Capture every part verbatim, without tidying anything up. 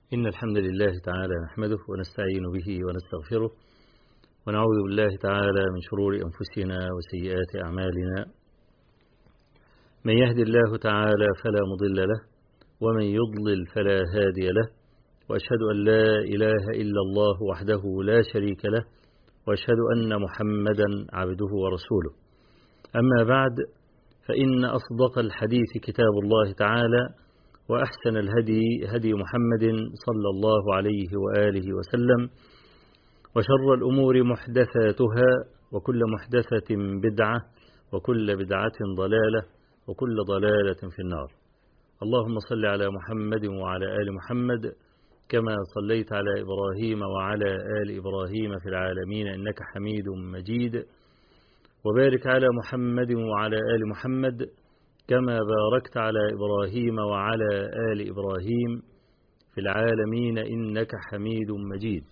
إن الحمد لله تعالى نحمده ونستعين به ونستغفره ونعوذ بالله تعالى من شرور أنفسنا وسيئات أعمالنا. من يهد الله تعالى فلا مضل له ومن يضلل فلا هادي له، وأشهد أن لا إله إلا الله وحده لا شريك له، وأشهد أن محمدا عبده ورسوله. أما بعد، فإن أصدق الحديث كتاب الله تعالى، وأحسن الهدي هدي محمد صلى الله عليه وآله وسلم، وشر الأمور محدثاتها، وكل محدثة بدعة، وكل بدعة ضلالة، وكل ضلالة في النار. اللهم صل على محمد وعلى آل محمد كما صليت على إبراهيم وعلى آل إبراهيم في العالمين إنك حميد مجيد، وبارك على محمد وعلى آل محمد كما باركت على إبراهيم وعلى آل إبراهيم في العالمين إنك حميد مجيد.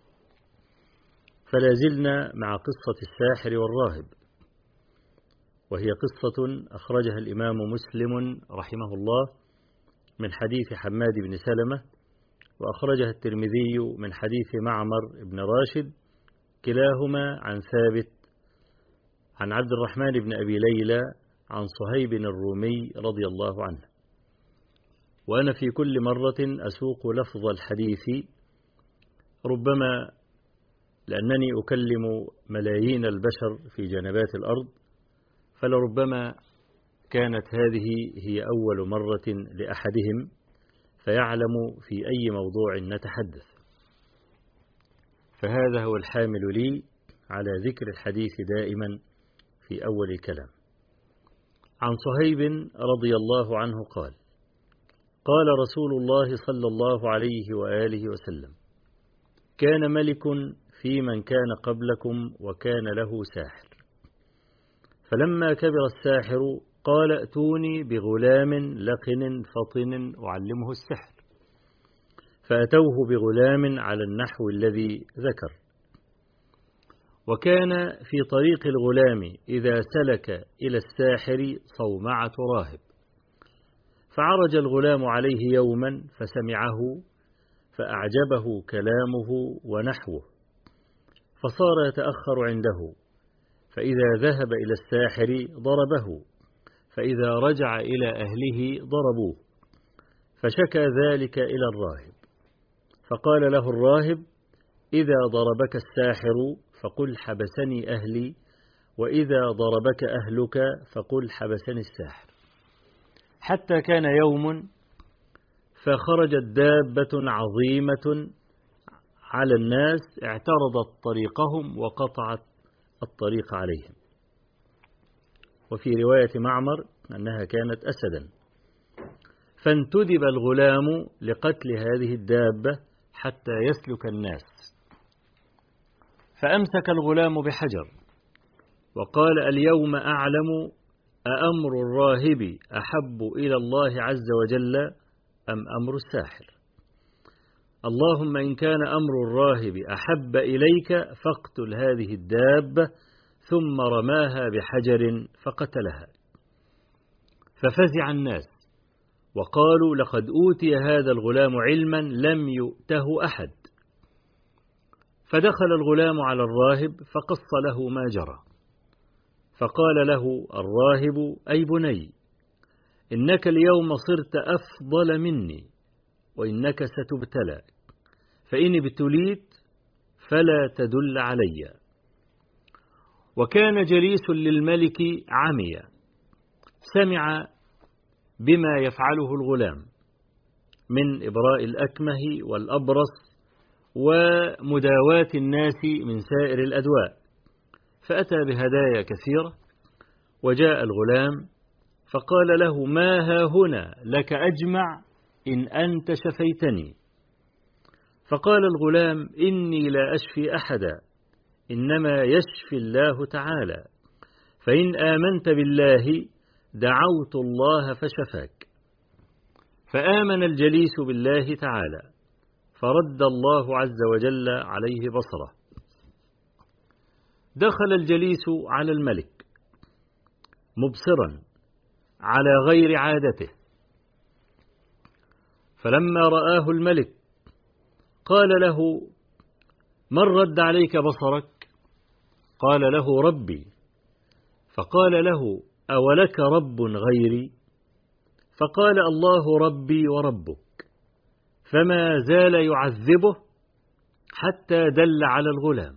فلا زلنا مع قصة الساحر والراهب، وهي قصة أخرجها الإمام مسلم رحمه الله من حديث حماد بن سلمة، وأخرجها الترمذي من حديث معمر بن راشد، كلاهما عن ثابت عن عبد الرحمن بن أبي ليلى عن صهيب الرومي رضي الله عنه. وأنا في كل مرة أسوق لفظ الحديث، ربما لأنني أكلم ملايين البشر في جنبات الأرض، فلربما كانت هذه هي أول مرة لأحدهم فيعلم في أي موضوع نتحدث، فهذا هو الحامل لي على ذكر الحديث دائما في أول الكلام. عن صهيب رضي الله عنه قال: قال رسول الله صلى الله عليه وآله وسلم: كان ملك في من كان قبلكم وكان له ساحر، فلما كبر الساحر قال: ائتوني بغلام لقن فطن أعلمه السحر، فأتوه بغلام على النحو الذي ذكر. وكان في طريق الغلام إذا سلك إلى الساحر صومعة راهب، فعرج الغلام عليه يوما فسمعه فأعجبه كلامه ونحوه، فصار يتأخر عنده، فإذا ذهب إلى الساحر ضربه، فإذا رجع إلى أهله ضربوه، فشكى ذلك إلى الراهب، فقال له الراهب: إذا ضربك الساحر فقل حبسني أهلي، وإذا ضربك أهلك فقل حبسني الساحر. حتى كان يوم فخرجت دابة عظيمة على الناس اعترضت طريقهم وقطعت الطريق عليهم. وفي رواية معمر أنها كانت أسدا، فانتدب الغلام لقتل هذه الدابة حتى يسلك الناس، فأمسك الغلام بحجر وقال: اليوم أعلم أأمر الراهب أحب إلى الله عز وجل أم أمر الساحر؟ اللهم إن كان أمر الراهب أحب إليك فاقتل هذه الدابة. ثم رماها بحجر فقتلها، ففزع الناس وقالوا: لقد أوتي هذا الغلام علما لم يؤته أحد. فدخل الغلام على الراهب فقص له ما جرى، فقال له الراهب: أي بني، إنك اليوم صرت أفضل مني، وإنك ستبتلى، فإن ابتليت فلا تدل علي. وكان جليس للملك عمي، سمع بما يفعله الغلام من إبراء الأكمه والأبرص ومداواة الناس من سائر الأدواء، فأتى بهدايا كثيرة، وجاء الغلام فقال له: ما ها هنا لك أجمع إن أنت شفيتني. فقال الغلام: إني لا أشفي أحدا، إنما يشفي الله تعالى، فإن آمنت بالله دعوت الله فشفاك. فآمن الجليس بالله تعالى، فرد الله عز وجل عليه بصره. دخل الجليس على الملك مبصرا على غير عادته، فلما رآه الملك قال له: من رد عليك بصرك؟ قال له: ربي. فقال له: أولك رب غيري؟ فقال: الله ربي وربك. فما زال يعذبه حتى دل على الغلام.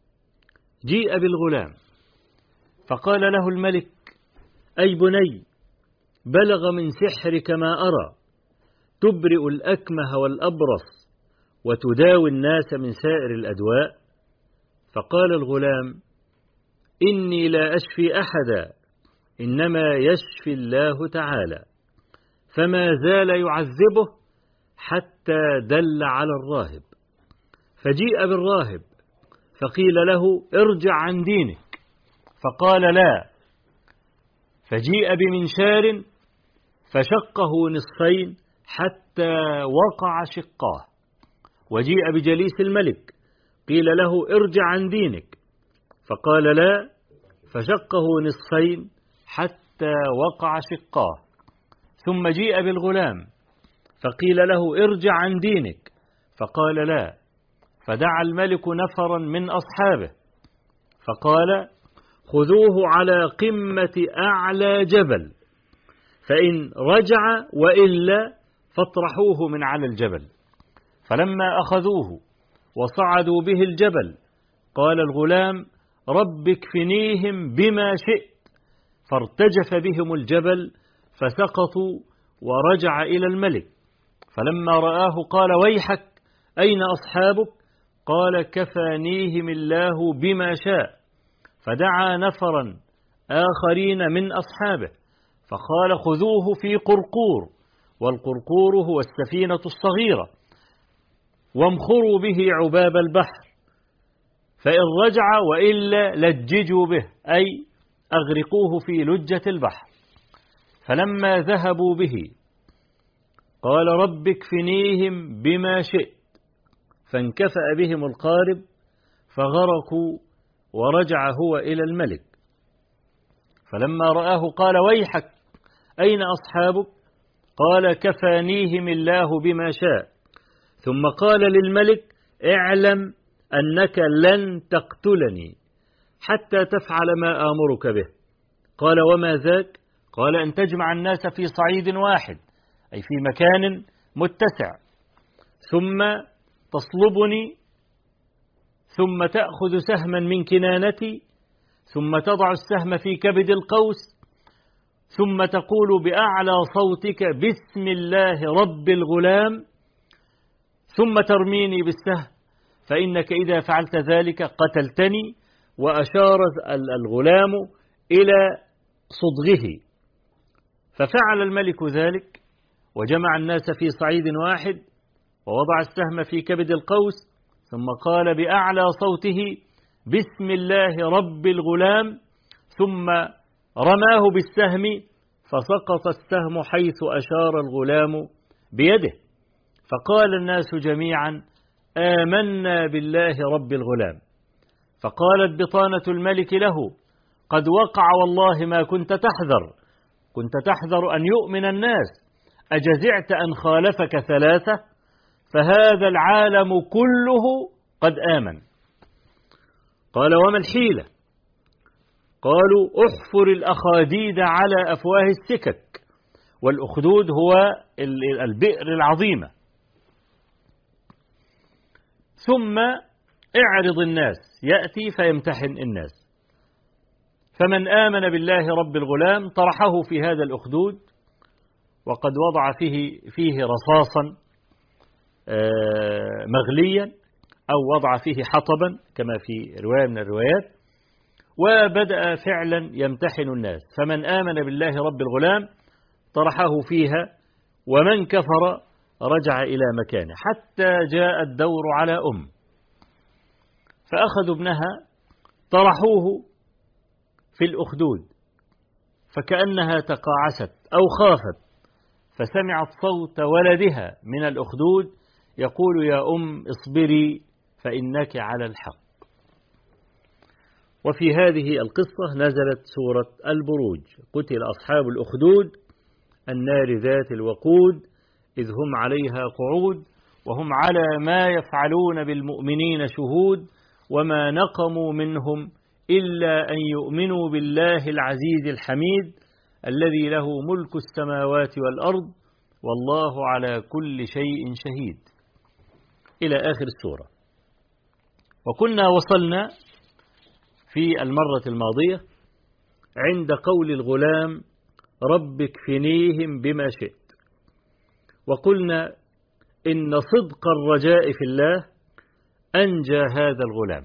جيء بالغلام فقال له الملك: أي بني، بلغ من سحرك ما أرى، تبرئ الأكمه والأبرص وتداوي الناس من سائر الأدواء. فقال الغلام: إني لا أشفي أحدا، إنما يشفي الله تعالى. فما زال يعذبه حتى دل على الراهب. فجيء بالراهب فقيل له: ارجع عن دينك. فقال: لا. فجيء بمنشار فشقه نصفين حتى وقع شقاه. وجيء بجليس الملك قيل له: ارجع عن دينك. فقال: لا. فشقه نصفين حتى وقع شقاه. ثم جيء بالغلام فقيل له: ارجع عن دينك. فقال: لا. فدعا الملك نفرا من أصحابه فقال: خذوه على قمة أعلى جبل، فإن رجع وإلا فاطرحوه من على الجبل. فلما أخذوه وصعدوا به الجبل قال الغلام: رب اكفنيهم بما شئت. فارتجف بهم الجبل فسقطوا ورجع إلى الملك. فلما رآه قال: ويحك، أين أصحابك؟ قال: كفانيهم الله بما شاء. فدعا نفرا آخرين من أصحابه فقال: خذوه في قرقور، والقرقور هو السفينة الصغيرة، وامخروا به عباب البحر، فإن رجع وإلا لججوا به، أي أغرقوه في لجة البحر. فلما ذهبوا به قال: رب اكفنيهم بما شئت. فانكفأ بهم القارب فغرقوا ورجع هو إلى الملك. فلما رآه قال: ويحك، أين أصحابك؟ قال: كفانيهم الله بما شاء. ثم قال للملك: اعلم أنك لن تقتلني حتى تفعل ما آمرك به. قال: وما ذاك؟ قال: أن تجمع الناس في صعيد واحد، أي في مكان متسع، ثم تصلبني، ثم تأخذ سهما من كنانتي، ثم تضع السهم في كبد القوس، ثم تقول بأعلى صوتك: بسم الله رب الغلام، ثم ترميني بالسهم، فإنك إذا فعلت ذلك قتلتني. وأشار الغلام إلى صدغه. ففعل الملك ذلك وجمع الناس في صعيد واحد ووضع السهم في كبد القوس، ثم قال بأعلى صوته: بسم الله رب الغلام، ثم رماه بالسهم فسقط السهم حيث أشار الغلام بيده. فقال الناس جميعا: آمنا بالله رب الغلام. فقالت بطانة الملك له: قد وقع والله ما كنت تحذر، كنت تحذر أن يؤمن الناس، أجزعت أن خالفك ثلاثة؟ فهذا العالم كله قد آمن. قال: وما الحيلة؟ قالوا: احفر الأخاديد على أفواه السكك، والأخدود هو البئر العظيمة، ثم اعرض الناس، يأتي فيمتحن الناس. فمن آمن بالله رب الغلام طرحه في هذا الأخدود، وقد وضع فيه, فيه رصاصا مغليا، أو وضع فيه حطبا كما في رواية من الروايات، وبدأ فعلا يمتحن الناس. فمن آمن بالله رب الغلام طرحه فيها، ومن كفر رجع إلى مكانه، حتى جاء الدور على أم، فأخذوا ابنها طرحوه في الأخدود، فكأنها تقاعست أو خافت، فسمعت صوت ولدها من الأخدود يقول: يا أم اصبري فإنك على الحق. وفي هذه القصة نزلت سورة البروج: قتل أصحاب الأخدود النار ذات الوقود إذ هم عليها قعود وهم على ما يفعلون بالمؤمنين شهود وما نقموا منهم إلا أن يؤمنوا بالله العزيز الحميد الذي له ملك السماوات والأرض والله على كل شيء شهيد إلى آخر السورة. وكنا وصلنا في المرة الماضية عند قول الغلام رب اكفنيهم بما شئت، وقلنا إن صدق الرجاء في الله أنجى هذا الغلام،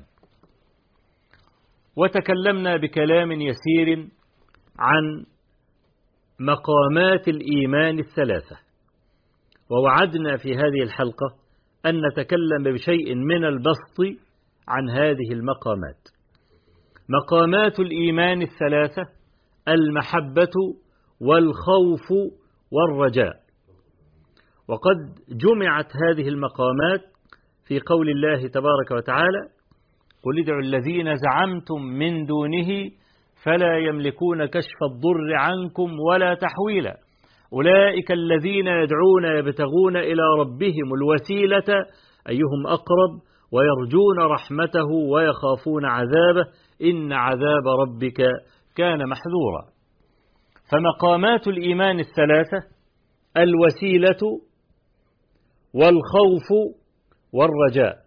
وتكلمنا بكلام يسير عن مقامات الإيمان الثلاثة، ووعدنا في هذه الحلقة أن نتكلم بشيء من البسط عن هذه المقامات. مقامات الإيمان الثلاثة المحبة والخوف والرجاء، وقد جمعت هذه المقامات في قول الله تبارك وتعالى قل ادعوا الذين زعمتم من دونه فلا يملكون كشف الضر عنكم ولا تحويلا أولئك الذين يدعون يبتغون إلى ربهم الوسيلة أيهم أقرب ويرجون رحمته ويخافون عذابه إن عذاب ربك كان محذورا. فمقامات الإيمان الثلاثة الوسيلة والخوف والرجاء.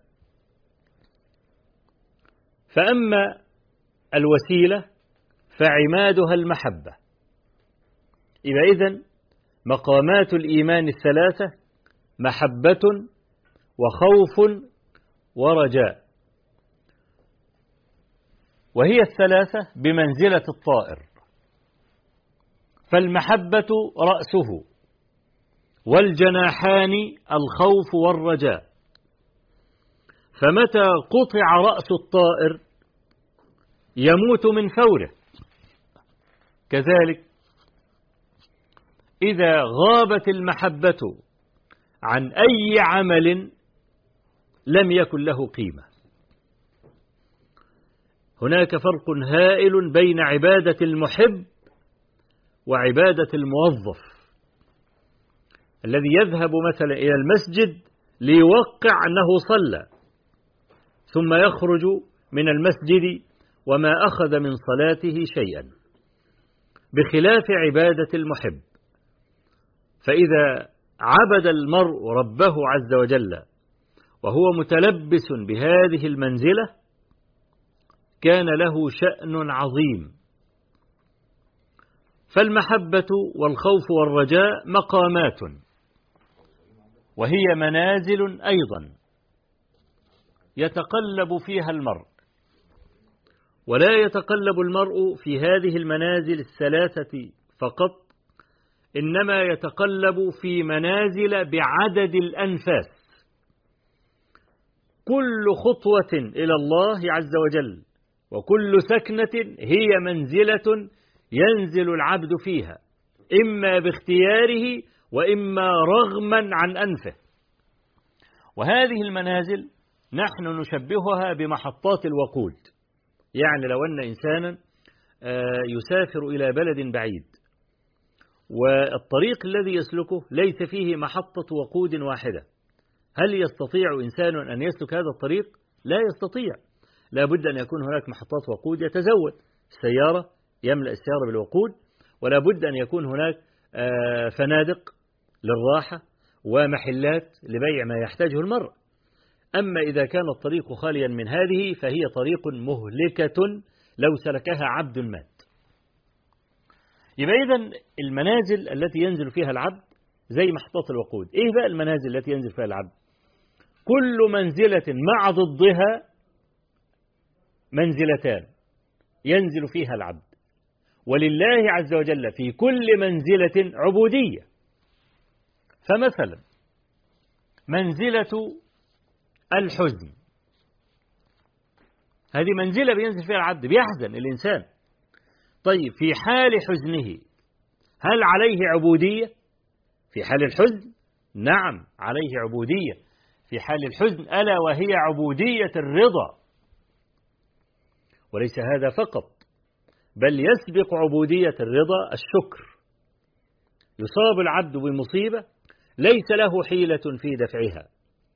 فأما الوسيلة فعمادها المحبة. إذا إذن مقامات الإيمان الثلاثة محبة وخوف ورجاء، وهي الثلاثة بمنزلة الطائر، فالمحبة رأسه والجناحان الخوف والرجاء، فمتى قطع رأس الطائر يموت من فوره، كذلك إذا غابت المحبة عن أي عمل لم يكن له قيمة. هناك فرق هائل بين عبادة المحب وعبادة الموظف الذي يذهب مثلا إلى المسجد ليوقع أنه صلى ثم يخرج من المسجد وما أخذ من صلاته شيئا، بخلاف عبادة المحب. فإذا عبد المرء ربه عز وجل وهو متلبس بهذه المنزلة كان له شأن عظيم. فالمحبة والخوف والرجاء مقامات، وهي منازل أيضا يتقلب فيها المرء، ولا يتقلب المرء في هذه المنازل الثلاثة فقط، إنما يتقلب في منازل بعدد الأنفاس. كل خطوة إلى الله عز وجل وكل سكنة هي منزلة ينزل العبد فيها، إما باختياره وإما رغما عن أنفه. وهذه المنازل نحن نشبهها بمحطات الوقود. يعني لو أن إنسانا يسافر إلى بلد بعيد والطريق الذي يسلكه ليس فيه محطة وقود واحدة، هل يستطيع إنسان أن يسلك هذا الطريق؟ لا يستطيع. لا بد أن يكون هناك محطات وقود يتزود السيارة، يملأ السيارة بالوقود، ولا بد أن يكون هناك فنادق للراحة ومحلات لبيع ما يحتاجه المرء. أما إذا كان الطريق خاليا من هذه فهي طريق مهلكة لو سلكها عبد مات. يبقى إذن المنازل التي ينزل فيها العبد زي محطات الوقود. إيه بقى المنازل التي ينزل فيها العبد؟ كل منزلة مع ضدها منزلتان ينزل فيها العبد، ولله عز وجل في كل منزلة عبودية. فمثلا منزلة الحزن، هذه منزلة بينزل فيها العبد، بيحزن الإنسان. طيب في حال حزنه هل عليه عبودية؟ في حال الحزن نعم عليه عبودية في حال الحزن، ألا وهي عبودية الرضا. وليس هذا فقط، بل يسبق عبودية الرضا الشكر. يصاب العبد بمصيبة ليس له حيلة في دفعها،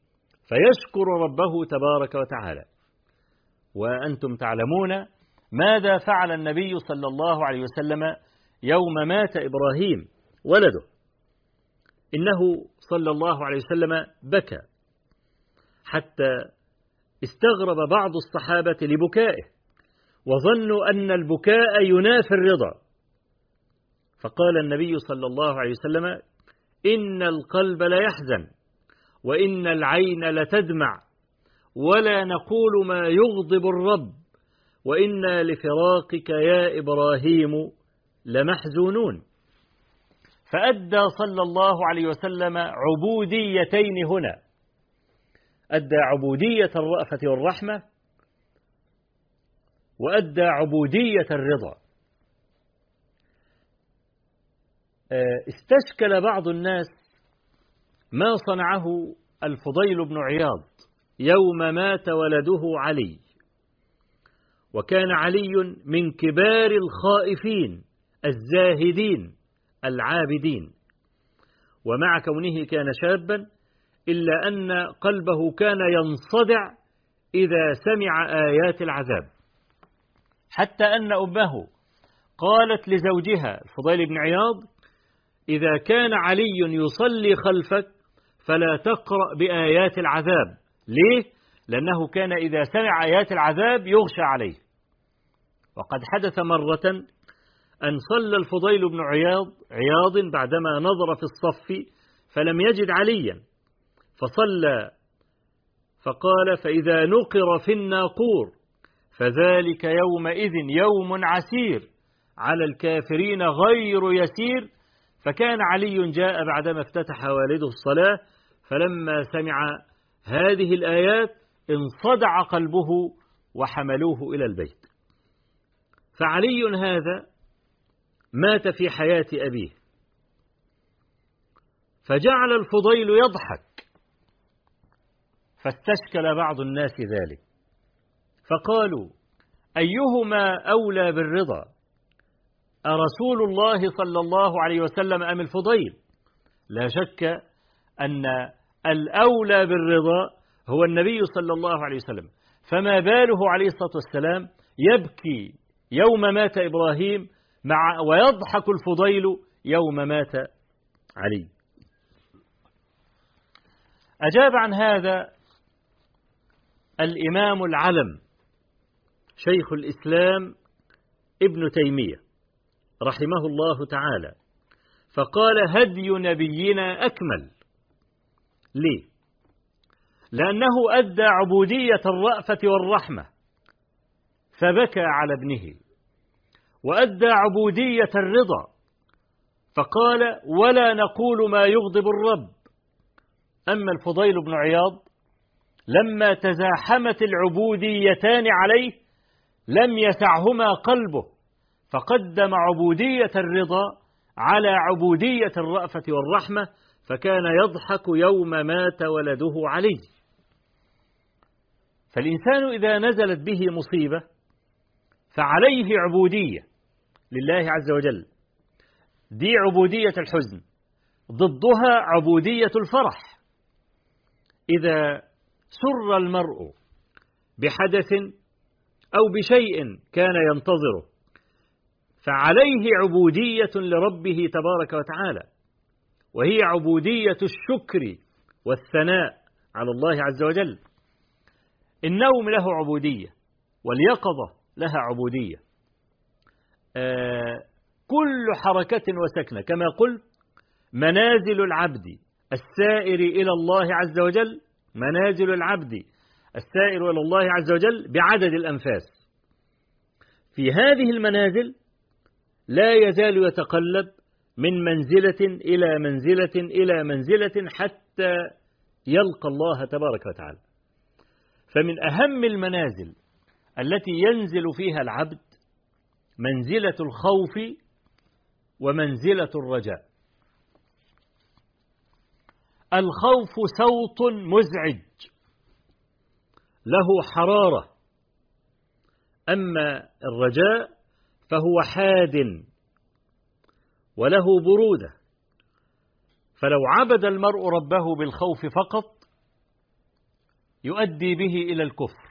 فيشكر ربه تبارك وتعالى. وأنتم تعلمون ماذا فعل النبي صلى الله عليه وسلم يوم مات إبراهيم ولده. إنه صلى الله عليه وسلم بكى حتى استغرب بعض الصحابة لبكائه، وظنوا أن البكاء ينافي الرضا، فقال النبي صلى الله عليه وسلم: إن القلب ليحزن وإن العين لتدمع ولا نقول ما يغضب الرب وإنا لفراقك يا إبراهيم لمحزونون. فأدى صلى الله عليه وسلم عبوديتين هنا، أدى عبودية الرأفة والرحمة وأدى عبودية الرضا. استشكل بعض الناس ما صنعه الفضيل بن عياض يوم مات ولده علي، وكان علي من كبار الخائفين الزاهدين العابدين، ومع كونه كان شابا إلا أن قلبه كان ينصدع إذا سمع آيات العذاب، حتى أن أمه قالت لزوجها الفضيل بن عياض: إذا كان علي يصلي خلفك فلا تقرأ بآيات العذاب. ليه؟ لأنه كان إذا سمع آيات العذاب يغشى عليه. وقد حدث مرة أن صلى الفضيل بن عياض عياض بعدما نظر في الصف فلم يجد عليا، فصلى فقال: فإذا نقر في الناقور فذلك يومئذ يوم عسير على الكافرين غير يسير. فكان علي جاء بعدما افتتح والده الصلاة، فلما سمع هذه الآيات انصدع قلبه وحملوه إلى البيت. فعلي هذا مات في حياة أبيه، فجعل الفضيل يضحك، فاستشكل بعض الناس ذلك، فقالوا: أيهما أولى بالرضا، أرسول الله صلى الله عليه وسلم أم الفضيل؟ لا شك أن الأولى بالرضا هو النبي صلى الله عليه وسلم، فما باله عليه الصلاة والسلام يبكي يوم مات إبراهيم مع ويضحك الفضيل يوم مات علي. أجاب عن هذا الإمام العلم شيخ الإسلام ابن تيمية رحمه الله تعالى، فقال: هدي نبينا أكمل. ليه؟ لأنه أدى عبودية الرأفة والرحمة فبكى على ابنه، وأدى عبودية الرضا فقال: ولا نقول ما يغضب الرب. أما الفضيل بن عياض لما تزاحمت العبوديتان عليه لم يسعهما قلبه، فقدم عبودية الرضا على عبودية الرأفة والرحمة، فكان يضحك يوم مات ولده علي. فالإنسان إذا نزلت به مصيبة فعليه عبودية لله عز وجل، دي عبودية الحزن، ضدها عبودية الفرح. إذا سر المرء بحدث أو بشيء كان ينتظره فعليه عبودية لربه تبارك وتعالى، وهي عبودية الشكر والثناء على الله عز وجل. النوم له عبودية، واليقظة لها عبودية. آه كل حركة وسكنة كما قلت منازل العبد السائر إلى الله عز وجل، منازل العبد السائر إلى الله عز وجل بعدد الأنفاس. في هذه المنازل لا يزال يتقلب من منزلة إلى منزلة إلى منزلة حتى يلقى الله تبارك وتعالى. فمن أهم المنازل التي ينزل فيها العبد منزلة الخوف ومنزلة الرجاء. الخوف صوت مزعج له حرارة، أما الرجاء فهو حاد وله برودة. فلو عبد المرء ربه بالخوف فقط يؤدي به إلى الكفر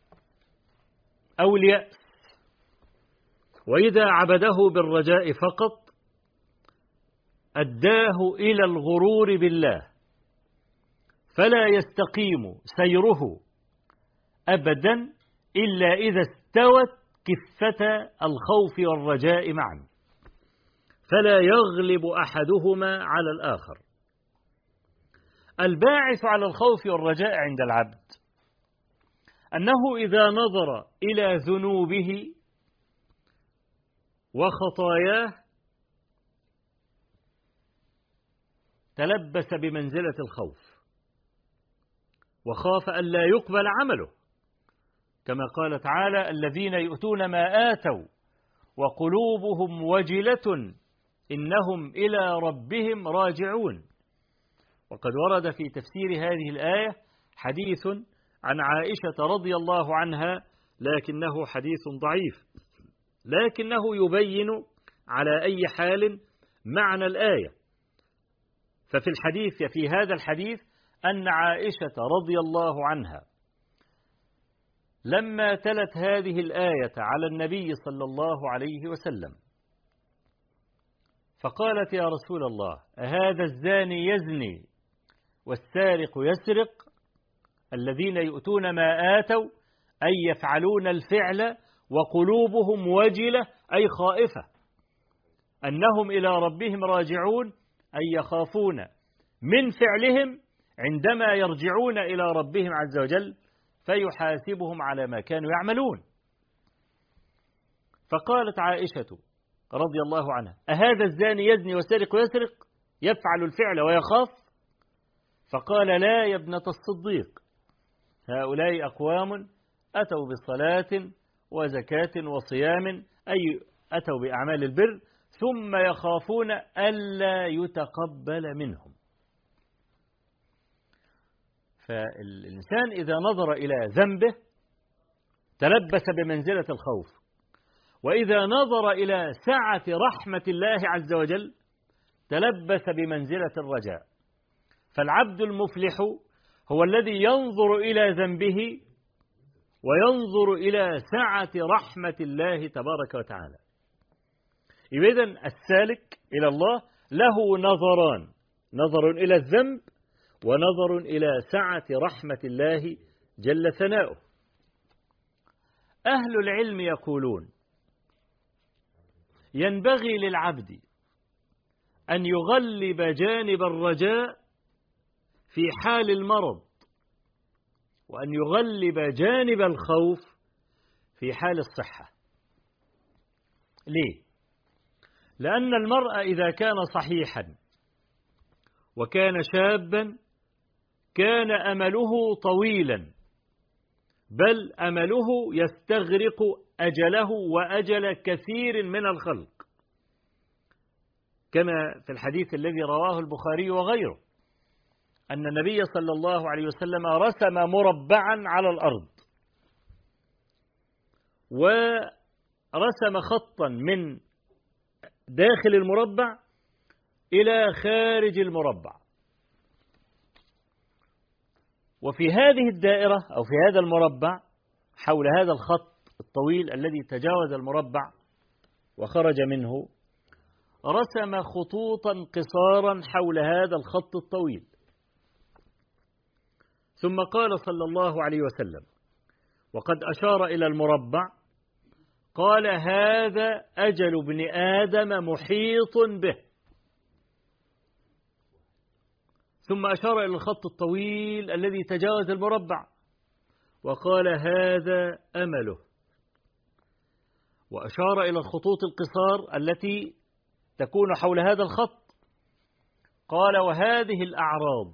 أو اليأس، وإذا عبده بالرجاء فقط أداه إلى الغرور بالله، فلا يستقيم سيره أبدا إلا إذا استوت كفة الخوف والرجاء معا، فلا يغلب أحدهما على الآخر. الباعث على الخوف والرجاء عند العبد أنه إذا نظر إلى ذنوبه وخطاياه تلبس بمنزلة الخوف، وخاف أن لا يقبل عمله، كما قال تعالى: الذين يؤتون ما آتوا وقلوبهم وجلة إنهم إلى ربهم راجعون. وقد ورد في تفسير هذه الآية حديث عن عائشة رضي الله عنها، لكنه حديث ضعيف، لكنه يبين على أي حال معنى الآية. ففي الحديث في هذا الحديث أن عائشة رضي الله عنها لما تلت هذه الآية على النبي صلى الله عليه وسلم فقالت: يا رسول الله، أهذا الزاني يزني والسارق يسرق؟ الذين يؤتون ما آتوا أي يفعلون الفعل وقلوبهم وجلة أي خائفة أنهم إلى ربهم راجعون، أي يخافون من فعلهم عندما يرجعون إلى ربهم عز وجل فيحاسبهم على ما كانوا يعملون. فقالت عائشة رضي الله عنها: أهذا الزاني يزني وسرق ويسرق يفعل الفعل ويخاف؟ فقال: لا يا ابنة الصديق، هؤلاء أقوام أتوا بصلاة وزكاة وصيام، أي أتوا بأعمال البر، ثم يخافون ألا يتقبل منهم. فالإنسان إذا نظر إلى ذنبه تلبس بمنزلة الخوف، وإذا نظر إلى سعة رحمة الله عز وجل تلبس بمنزلة الرجاء. فالعبد المفلح هو الذي ينظر إلى ذنبه وينظر إلى سعة رحمة الله تبارك وتعالى. إذن السالك إلى الله له نظران: نظر إلى الذنب ونظر إلى سعة رحمة الله جل ثناؤه. أهل العلم يقولون: ينبغي للعبد أن يغلب جانب الرجاء في حال المرض، وأن يغلب جانب الخوف في حال الصحة. ليه؟ لأن المرء إذا كان صحيحا وكان شابا كان أمله طويلا، بل أمله يستغرق أجله وأجل كثير من الخلق، كما في الحديث الذي رواه البخاري وغيره أن النبي صلى الله عليه وسلم رسم مربعا على الأرض، ورسم خطا من داخل المربع إلى خارج المربع، وفي هذه الدائرة أو في هذا المربع حول هذا الخط الطويل الذي تجاوز المربع وخرج منه رسم خطوطا قصارا حول هذا الخط الطويل، ثم قال صلى الله عليه وسلم وقد أشار إلى المربع، قال: هذا أجل ابن آدم محيط به. ثم أشار إلى الخط الطويل الذي تجاوز المربع وقال: هذا أمله. وأشار إلى الخطوط القصار التي تكون حول هذا الخط، قال: وهذه الأعراض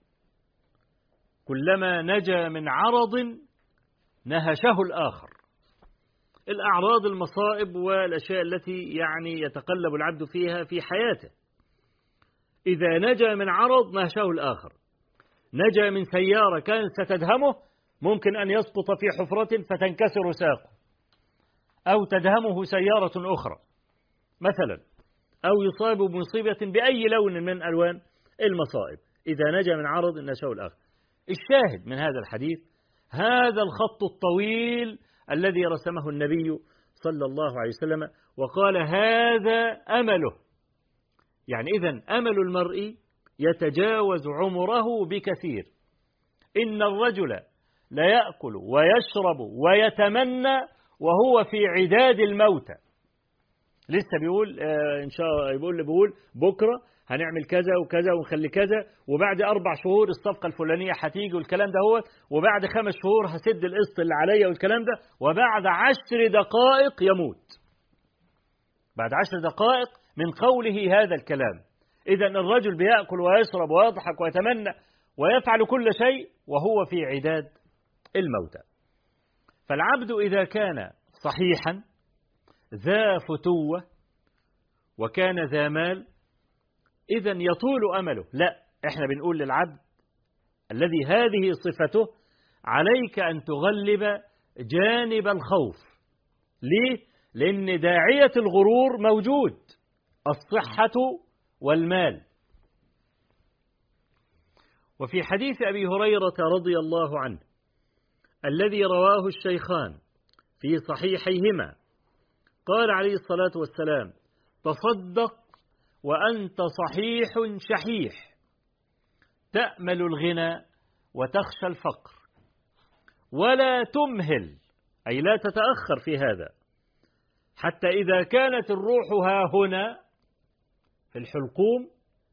كلما نجا من عرض نهشه الآخر. الأعراض المصائب والأشياء التي يعني يتقلب العبد فيها في حياته، إذا نجا من عرض نهشه الآخر. نجا من سيارة كانت ستدهمه، ممكن أن يسقط في حفرة فتنكسر ساقه، أو تدهمه سيارة أخرى مثلا، أو يصاب بمصيبة بأي لون من ألوان المصائب. إذا نجا من عرض نهشه الآخر. الشاهد من هذا الحديث هذا الخط الطويل الذي رسمه النبي صلى الله عليه وسلم وقال هذا أمله. يعني إذن أمل المرء يتجاوز عمره بكثير. إن الرجل لا يأكل ويشرب ويتمنى وهو في عداد الموتى. لسه بيقول آه إن شاء الله بيقول بيقول بكرة هنعمل كذا وكذا ونخلي كذا، وبعد أربع شهور الصفقة الفلانية هتيجي والكلام ده هو، وبعد خمس شهور هسد القسط اللي عليا والكلام ده، وبعد عشر دقائق يموت. بعد عشر دقائق من قوله هذا الكلام. إذن الرجل بيأكل ويشرب ويضحك ويتمنى ويفعل كل شيء وهو في عداد الموتى. فالعبد إذا كان صحيحا ذا فتوة وكان ذا مال إذن يطول أمله. لا، إحنا بنقول للعبد الذي هذه صفته عليك أن تغلب جانب الخوف. ليه؟ لأن داعية الغرور موجود، الصحة والمال. وفي حديث أبي هريرة رضي الله عنه الذي رواه الشيخان في صحيحيهما قال عليه الصلاة والسلام: تصدق وأنت صحيح شحيح تأمل الغنى وتخشى الفقر ولا تمهل، أي لا تتأخر في هذا، حتى إذا كانت الروح ها هنا في الحلقوم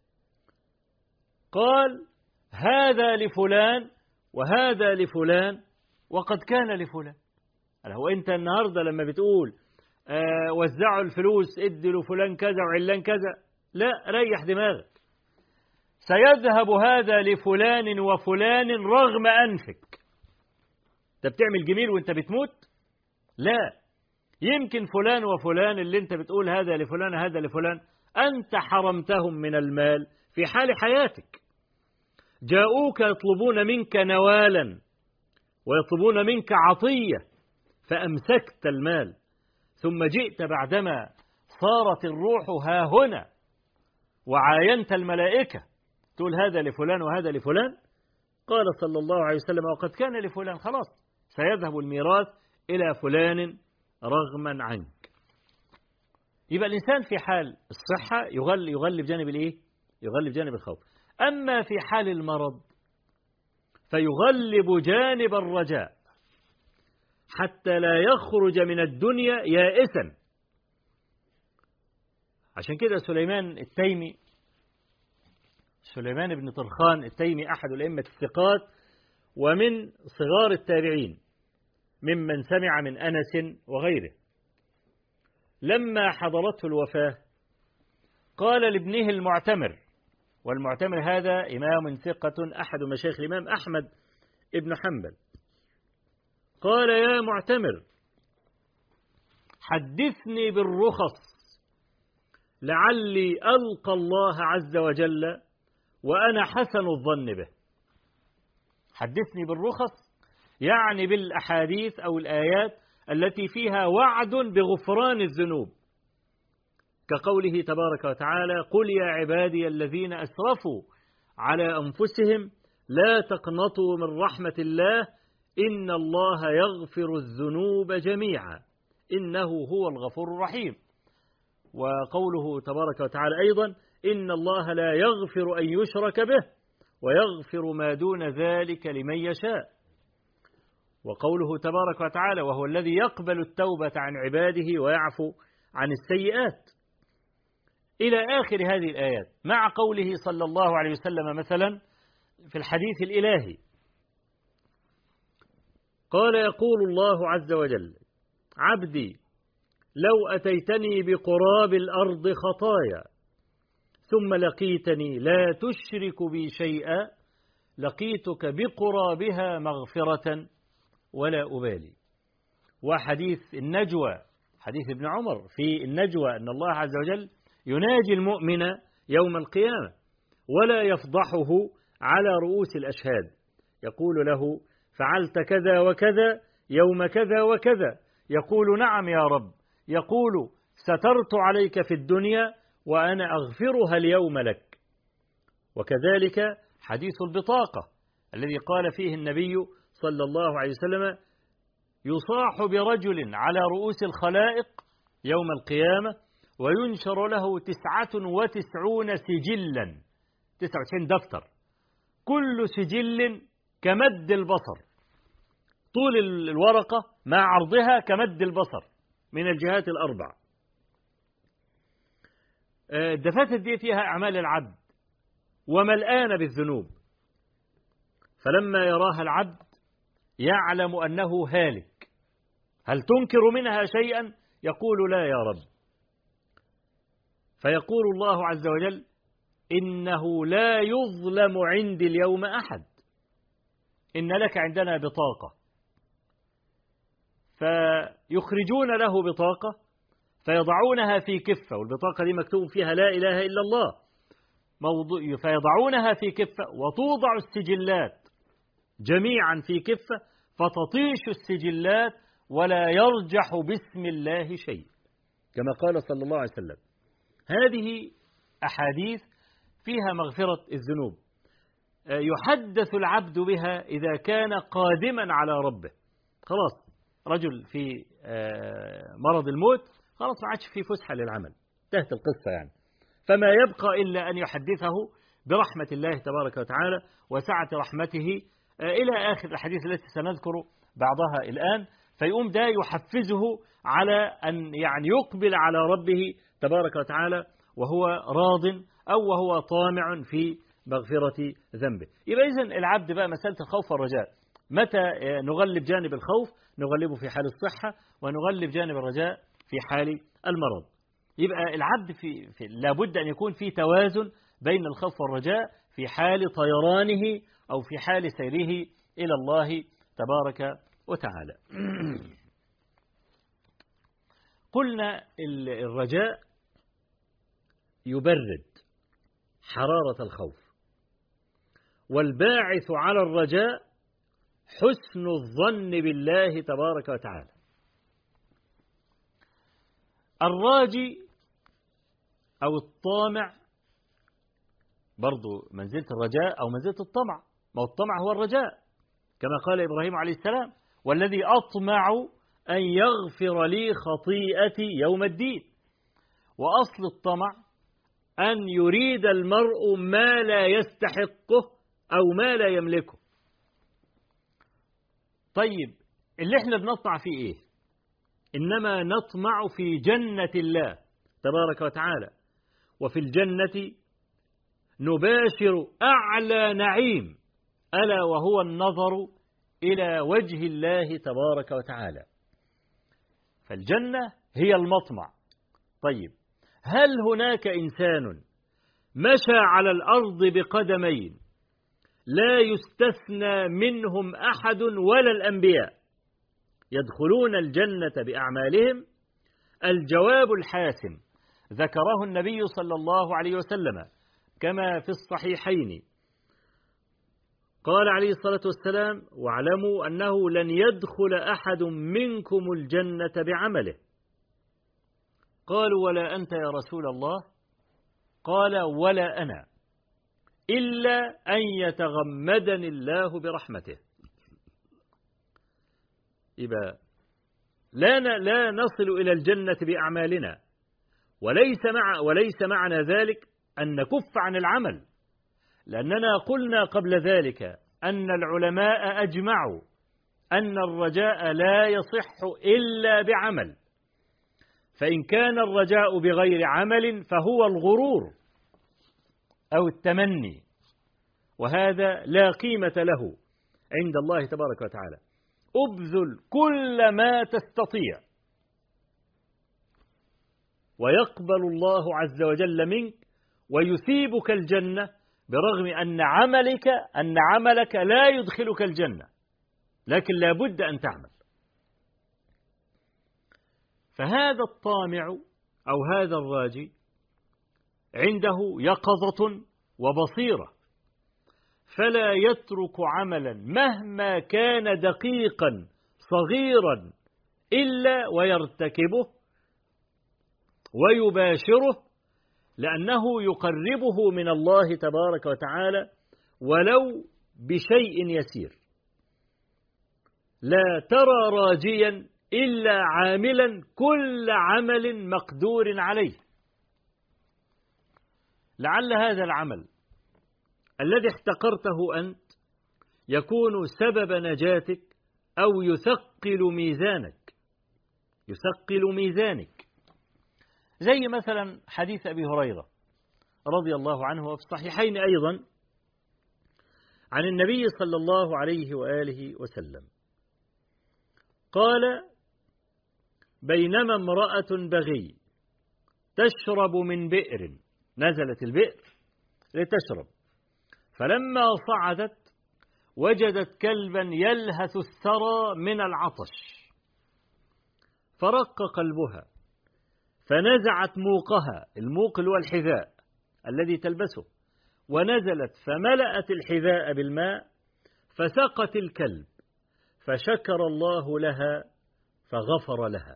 قال هذا لفلان وهذا لفلان وقد كان لفلان. هو أنت النهاردة لما بتقول آه وزعوا الفلوس ادي لفلان كذا وعلان كذا، لا، ريح دماغك. سيذهب هذا لفلان وفلان رغم أنفك. أنت بتعمل جميل وأنت بتموت؟ لا، يمكن فلان وفلان اللي أنت بتقول هذا لفلان هذا لفلان أنت حرمتهم من المال في حال حياتك. جاءوك يطلبون منك نوالا ويطلبون منك عطية فأمسكت المال، ثم جئت بعدما صارت الروح ها هنا وعاينت الملائكة تقول هذا لفلان وهذا لفلان. قال صلى الله عليه وسلم: وقد كان لفلان. خلاص سيذهب الميراث إلى فلان رغما عنك. يبقى الإنسان في حال الصحة يغل يغلب جانب الإيه؟ يغلب جانب الخوف. أما في حال المرض فيغلب جانب الرجاء حتى لا يخرج من الدنيا يائسا. عشان كده سليمان التيمي سليمان بن طرخان التيمي أحد الأئمة الثقات ومن صغار التابعين ممن سمع من أنس وغيره، لما حضرته الوفاة قال لابنه المعتمر، والمعتمر هذا إمام ثقة أحد مشايخ الإمام أحمد ابن حنبل، قال: يا معتمر حدثني بالرخص لعلي ألقى الله عز وجل وأنا حسن الظن به. حدثني بالرخص يعني بالأحاديث أو الآيات التي فيها وعد بغفران الذنوب، كقوله تبارك وتعالى: قل يا عبادي الذين أسرفوا على أنفسهم لا تقنطوا من رحمة الله إن الله يغفر الذنوب جميعا إنه هو الغفور الرحيم. وقوله تبارك وتعالى أيضا: إن الله لا يغفر أن يشرك به ويغفر ما دون ذلك لمن يشاء. وقوله تبارك وتعالى: وهو الذي يقبل التوبة عن عباده ويعفو عن السيئات، إلى آخر هذه الآيات، مع قوله صلى الله عليه وسلم مثلا في الحديث الإلهي قال: يقول الله عز وجل: عبدي لو أتيتني بقراب الأرض خطايا ثم لقيتني لا تشرك بي شيئا لقيتك بقرابها مغفرة ولا أبالي. وحديث النجوى، حديث ابن عمر في النجوى، أن الله عز وجل يناجي المؤمن يوم القيامة ولا يفضحه على رؤوس الأشهاد، يقول له: فعلت كذا وكذا يوم كذا وكذا، يقول: نعم يا رب، يقول: سترت عليك في الدنيا وأنا أغفرها اليوم لك. وكذلك حديث البطاقة الذي قال فيه النبي صلى الله عليه وسلم: يصاح برجل على رؤوس الخلائق يوم القيامة وينشر له تسعة وتسعون سجلا، تسعة وتسعين دفتر، كل سجل كمد البصر، طول الورقة مع عرضها كمد البصر من الجهات الأربع. الدفاتر دي فيها أعمال العبد وملآن بالذنوب، فلما يراها العبد يعلم أنه هالك. هل تنكر منها شيئا؟ يقول: لا يا رب. فيقول الله عز وجل: إنه لا يظلم عندي اليوم أحد، إن لك عندنا بطاقة. فيخرجون له بطاقة فيضعونها في كفة، والبطاقة دي مكتوب فيها لا إله إلا الله، موضوع فيضعونها في كفة وتوضع السجلات جميعا في كفة، فتطيش السجلات ولا يرجح باسم الله شيء، كما قال صلى الله عليه وسلم. هذه أحاديث فيها مغفرة الذنوب، يحدث العبد بها إذا كان قادما على ربه. خلاص رجل في مرض الموت، خلاص ما عادش في فسحة للعمل، انتهت القصة يعني. فما يبقى إلا أن يحدثه برحمة الله تبارك وتعالى وسعة رحمته إلى آخر الحديث التي سنذكر بعضها الآن. فيقوم ده يحفزه على أن يعني يقبل على ربه تبارك وتعالى وهو راض أو وهو طامع في مغفرة ذنبه. يبقى إذن العبد بقى مسألة الخوف والرجاء، متى نغلب جانب الخوف؟ نغلبه في حال الصحة، ونغلب جانب الرجاء في حال المرض. يبقى العبد في, في لابد أن يكون في توازن بين الخوف والرجاء في حال طيرانه أو في حال سيره إلى الله تبارك وتعالى. قلنا الرجاء يبرد حرارة الخوف، والباعث على الرجاء حسن الظن بالله تبارك وتعالى. الراجي أو الطامع برضو منزلة الرجاء أو منزلة الطمع، ما الطمع هو الرجاء، كما قال إبراهيم عليه السلام: والذي أطمع أن يغفر لي خطيئتي يوم الدين. وأصل الطمع أن يريد المرء ما لا يستحقه أو ما لا يملكه. طيب اللي احنا بنطمع فيه إيه؟ إنما نطمع في جنة الله تبارك وتعالى، وفي الجنة نباشر أعلى نعيم، ألا وهو النظر إلى وجه الله تبارك وتعالى. فالجنة هي المطمع. طيب هل هناك إنسان مشى على الأرض بقدمين لا يستثنى منهم أحد ولا الأنبياء يدخلون الجنة بأعمالهم؟ الجواب الحاسم ذكره النبي صلى الله عليه وسلم كما في الصحيحين، قال عليه الصلاة والسلام: واعلموا أنه لن يدخل أحد منكم الجنة بعمله. قالوا: ولا أنت يا رسول الله؟ قال: ولا أنا، إلا أن يتغمدني الله برحمته. يبقى لا لا نصل إلى الجنة بأعمالنا، وليس مع وليس معنى ذلك أن نكف عن العمل، لأننا قلنا قبل ذلك أن العلماء أجمعوا أن الرجاء لا يصح إلا بعمل، فإن كان الرجاء بغير عمل فهو الغرور أو التمني، وهذا لا قيمة له عند الله تبارك وتعالى. أبذل كل ما تستطيع ويقبل الله عز وجل منك ويثيبك الجنة، برغم أن عملك أن عملك لا يدخلك الجنة، لكن لا بد أن تعمل. فهذا الطامع أو هذا الراجي عنده يقظة وبصيرة، فلا يترك عملا مهما كان دقيقا صغيرا إلا ويرتكبه ويباشره، لأنه يقربه من الله تبارك وتعالى ولو بشيء يسير، لا ترى راجيا إلا عاملا كل عمل مقدور عليه. لعل هذا العمل الذي احتقرته أنت يكون سبب نجاتك أو يثقل ميزانك يثقل ميزانك زي مثلا حديث أبي هريرة رضي الله عنه وفي الصحيحين أيضا عن النبي صلى الله عليه وآله وسلم قال: بينما امرأة بغي تشرب من بئر، نزلت البئر لتشرب، فلما صعدت وجدت كلبا يلهث الثرى من العطش، فرق قلبها فنزعت موقها، الموق هو الحذاء الذي تلبسه، ونزلت فملأت الحذاء بالماء فسقت الكلب، فشكر الله لها فغفر لها.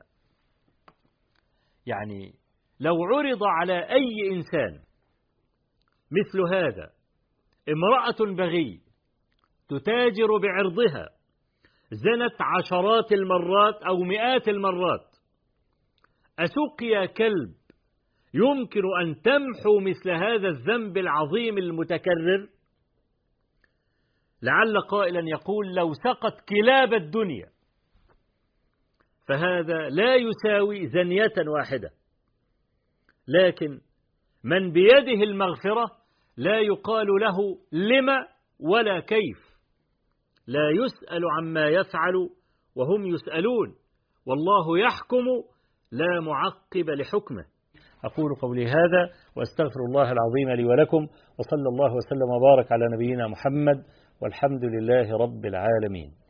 يعني لو عرض على أي إنسان مثل هذا، امرأة بغي تتاجر بعرضها، زنت عشرات المرات أو مئات المرات، أسقي كلب يمكن أن تمحو مثل هذا الذنب العظيم المتكرر؟ لعل قائلا يقول: لو سقت كلاب الدنيا، فهذا لا يساوي زنية واحدة. لكن من بيده المغفرة لا يقال له لما ولا كيف، لا يسأل عما يفعل وهم يسألون، والله يحكم لا معقب لحكمه. أقول قولي هذا وأستغفر الله العظيم لي ولكم، وصلى الله وسلم وبارك على نبينا محمد، والحمد لله رب العالمين.